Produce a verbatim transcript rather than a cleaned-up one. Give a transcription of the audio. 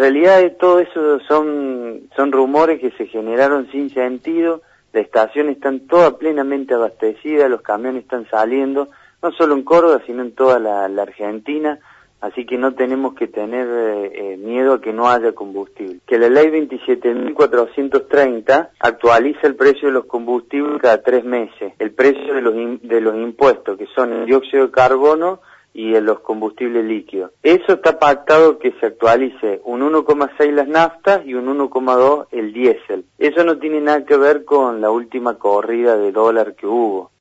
realidad es, todo eso son, son rumores que se generaron sin sentido. La estación está toda plenamente abastecida, los camiones están saliendo, no solo en Córdoba, sino en toda la, la Argentina, así que no tenemos que tener eh, miedo a que no haya combustible. Que la ley veintisiete mil cuatrocientos treinta actualiza el precio de los combustibles cada tres meses, el precio de los, de los impuestos, que son el dióxido de carbono y en los combustibles líquidos. Eso está pactado que se actualice un uno coma seis las naftas y un uno coma dos el diésel. Eso no tiene nada que ver con la última corrida de dólar que hubo.